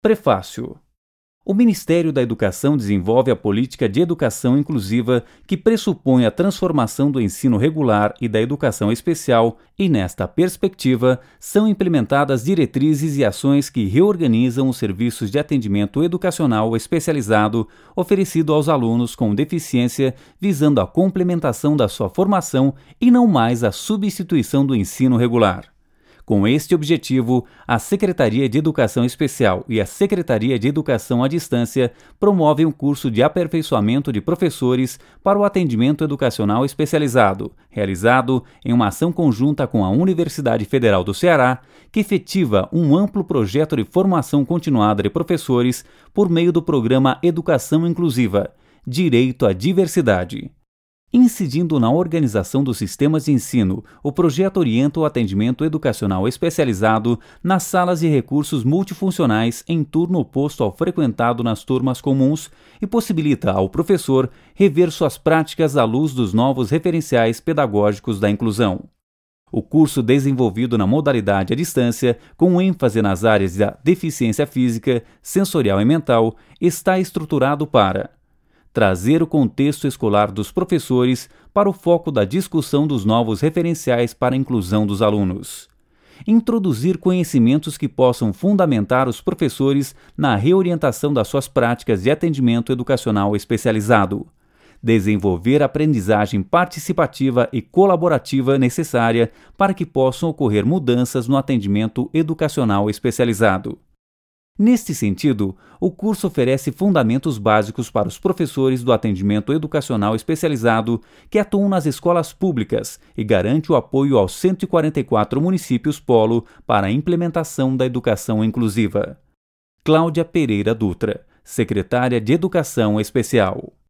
Prefácio. O Ministério da Educação desenvolve a política de educação inclusiva que pressupõe a transformação do ensino regular e da educação especial e, nesta perspectiva, são implementadas diretrizes e ações que reorganizam os serviços de atendimento educacional especializado oferecido aos alunos com deficiência, visando a complementação da sua formação e não mais a substituição do ensino regular. Com este objetivo, a Secretaria de Educação Especial e a Secretaria de Educação à Distância promovem um curso de aperfeiçoamento de professores para o atendimento educacional especializado, realizado em uma ação conjunta com a Universidade Federal do Ceará, que efetiva um amplo projeto de formação continuada de professores por meio do programa Educação Inclusiva, Direito à Diversidade. Incidindo na organização dos sistemas de ensino, o projeto orienta o atendimento educacional especializado nas salas de recursos multifuncionais em turno oposto ao frequentado nas turmas comuns e possibilita ao professor rever suas práticas à luz dos novos referenciais pedagógicos da inclusão. O curso desenvolvido na modalidade à distância, com ênfase nas áreas da deficiência física, sensorial e mental, está estruturado para trazer o contexto escolar dos professores para o foco da discussão dos novos referenciais para a inclusão dos alunos. Introduzir conhecimentos que possam fundamentar os professores na reorientação das suas práticas de atendimento educacional especializado. Desenvolver a aprendizagem participativa e colaborativa necessária para que possam ocorrer mudanças no atendimento educacional especializado. Neste sentido, o curso oferece fundamentos básicos para os professores do atendimento educacional especializado que atuam nas escolas públicas e garante o apoio aos 144 municípios polo para a implementação da educação inclusiva. Cláudia Pereira Dutra, secretária de Educação Especial.